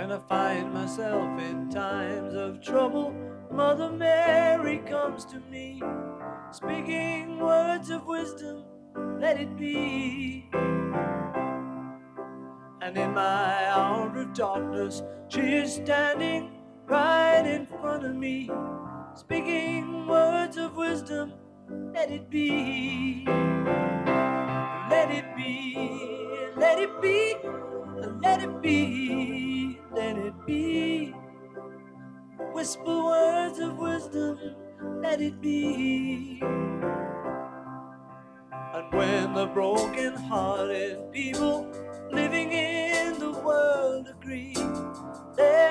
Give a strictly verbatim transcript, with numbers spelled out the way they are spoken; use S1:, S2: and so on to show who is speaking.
S1: When I find myself in times of trouble, Mother Mary comes to me, speaking words of wisdom, let it be. And in my hour of darkness, she is standing right in front of me, speaking words of wisdom, let it be. Let it be, let it be, let it be, let it be. Whisper words of wisdom, let it be. And when the broken-hearted people living in the world agree,